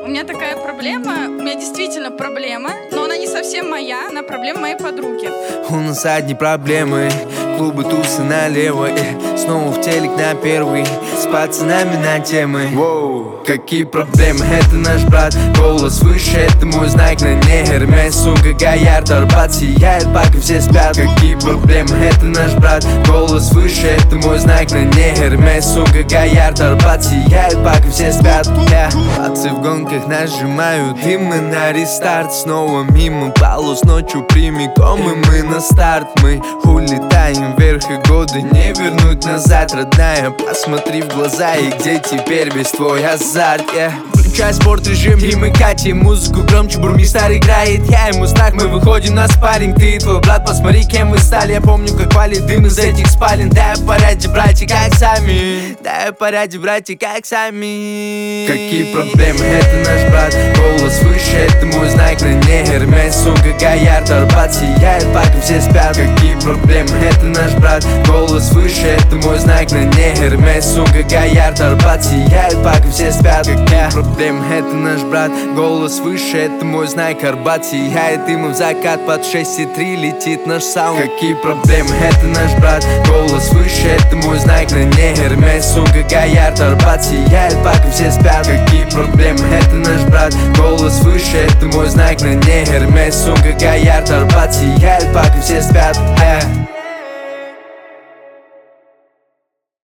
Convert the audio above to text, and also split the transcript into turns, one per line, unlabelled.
У меня такая проблема, у меня действительно проблема, но она не совсем моя, она проблема моей подруги.
У нас одни проблемы, клубы, тусы налево, снова в телек на первый, с пацанами на темы. Воу, какие проблемы, это наш брат, голос выше, это мой знак на ней, Hermes, сумка Гоярд, Арбат сияет, пока все спят. Какие проблемы, это наш брат, голос выше, это мой знак на ней, Hermes, сумка Гоярд, Арбат сияет, пока все спят. Пацы в гонках нажимают, и мы на рестарт, снова мимо полос ночью прямиком, и мы на старт. Мы улетаем вверх, и годы не вернуть назад, родная, посмотри в глаза, и где теперь весь твой азарт, Включай спорт режим, и мы катим музыку громче, бурмистр играет, я ему знак, мы выходим на спарринг, ты и твой брат, посмотри, кем мы стали. Я помню, как валит дым из этих спален. Дай порядке, братья, как сами, дай порядке, братья, как сами. Какие проблемы, это наш брат, голос выше, это мой знак на ней, Hermes, сумка Гоярд, Арбат сияет, пока все спят. Какие проблемы, это наш брат, голос выше, это мой знак на ней, Hermes, сумка Гоярд, Арбат сияет, пока все спят. Какие проблемы, это наш брат, голос выше, это мой знак, Арбат сияет, и мы в закат под 6,3 летит наш саунд. Какие проблемы, это наш брат, голос выше, это мой знак на ней, Hermes, сумка Гоярд, Арбат сияет, пока все спят. Какие проблемы, это наш брат, голос выше, это мой знак на ней, Hermes, сумка Гоярд, Арбат сияет, пока все спят.